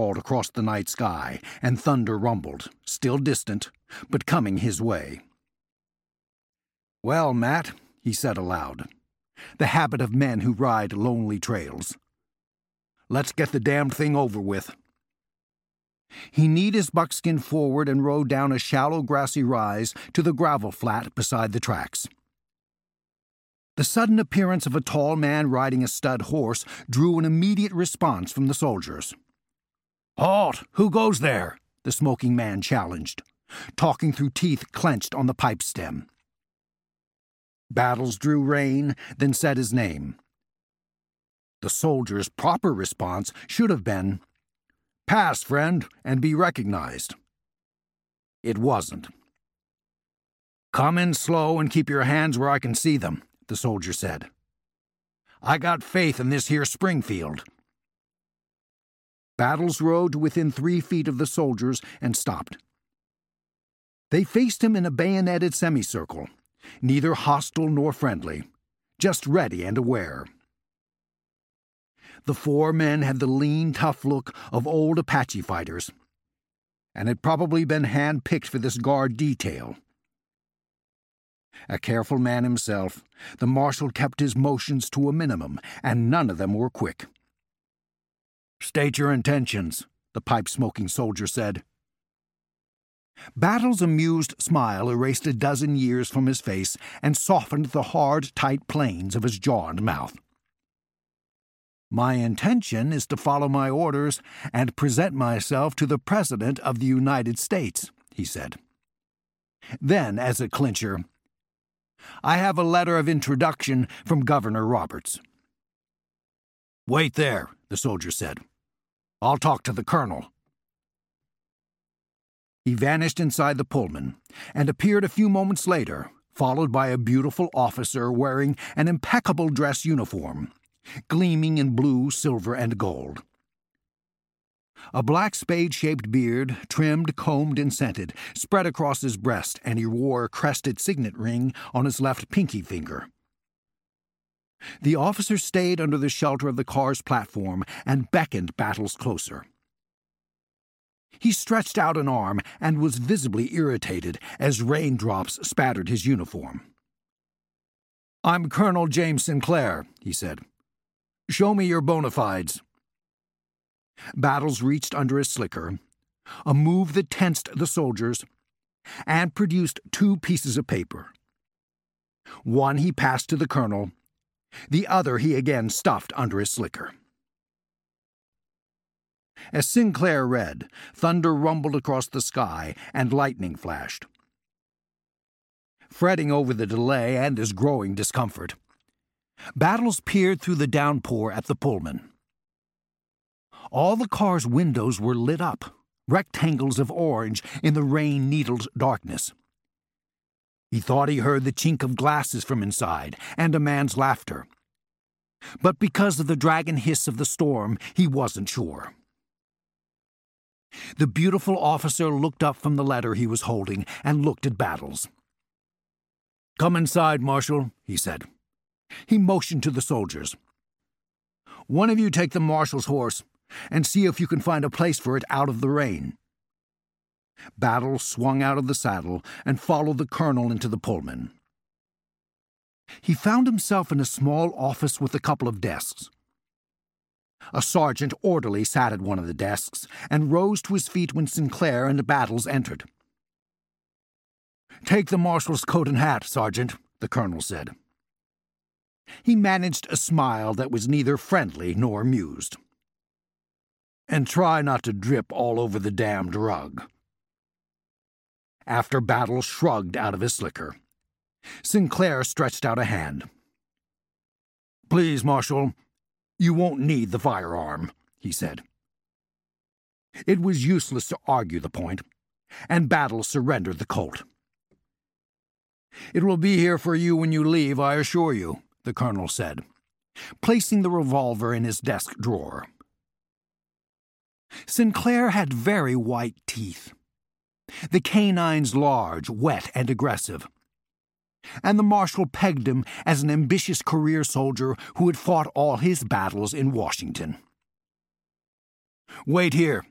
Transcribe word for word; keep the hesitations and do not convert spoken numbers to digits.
across the night sky, and thunder rumbled, still distant, but coming his way. "Well, Matt," he said aloud, the habit of men who ride lonely trails, "let's get the damned thing over with." He kneed his buckskin forward and rode down a shallow grassy rise to the gravel flat beside the tracks. The sudden appearance of a tall man riding a stud horse drew an immediate response from the soldiers. "Halt! Who goes there?" the smoking man challenged, talking through teeth clenched on the pipe stem. Battles drew rein, then said his name. The soldier's proper response should have been, "Pass, friend, and be recognized." It wasn't. "Come in slow and keep your hands where I can see them," the soldier said. "I got faith in this here Springfield." Battles rode to within three feet of the soldiers and stopped. They faced him in a bayoneted semicircle, neither hostile nor friendly, just ready and aware. The four men had the lean, tough look of old Apache fighters, and had probably been hand-picked for this guard detail. A careful man himself, the marshal kept his motions to a minimum, and none of them were quick. "State your intentions," the pipe-smoking soldier said. Battle's amused smile erased a dozen years from his face and softened the hard, tight planes of his jaw and mouth. "My intention is to follow my orders and present myself to the President of the United States," he said. Then, as a clincher, "I have a letter of introduction from Governor Roberts." "Wait there," the soldier said. "I'll talk to the colonel." He vanished inside the Pullman and appeared a few moments later, followed by a beautiful officer wearing an impeccable dress uniform, gleaming in blue, silver, and gold. A black spade-shaped beard, trimmed, combed, and scented, spread across his breast, and he wore a crested signet ring on his left pinky finger. The officer stayed under the shelter of the car's platform and beckoned Battles closer. He stretched out an arm and was visibly irritated as raindrops spattered his uniform. "I'm Colonel James Sinclair," he said. "Show me your bona fides." Battles reached under his slicker, a move that tensed the soldiers, and produced two pieces of paper. One he passed to the colonel, the other he again stuffed under his slicker. As Sinclair read, thunder rumbled across the sky and lightning flashed. Fretting over the delay and his growing discomfort, Battles peered through the downpour at the Pullman. All the car's windows were lit up, rectangles of orange in the rain-needled darkness. He thought he heard the chink of glasses from inside and a man's laughter. But because of the dragon hiss of the storm, he wasn't sure. The beautiful officer looked up from the letter he was holding and looked at Battles. "Come inside, Marshal," he said. He motioned to the soldiers. "One of you take the marshal's horse and see if you can find a place for it out of the rain." Battles swung out of the saddle and followed the colonel into the Pullman. He found himself in a small office with a couple of desks. A sergeant orderly sat at one of the desks and rose to his feet when Sinclair and Battles entered. "Take the marshal's coat and hat, Sergeant," the colonel said. He managed a smile that was neither friendly nor amused. "And try not to drip all over the damned rug." After Battles shrugged out of his slicker, Sinclair stretched out a hand. "Please, Marshal, you won't need the firearm," he said. It was useless to argue the point, and Battles surrendered the Colt. "It will be here for you when you leave, I assure you," the colonel said, placing the revolver in his desk drawer. Sinclair had very white teeth, the canines large, wet, and aggressive, and the marshal pegged him as an ambitious career soldier who had fought all his battles in Washington. "Wait here,"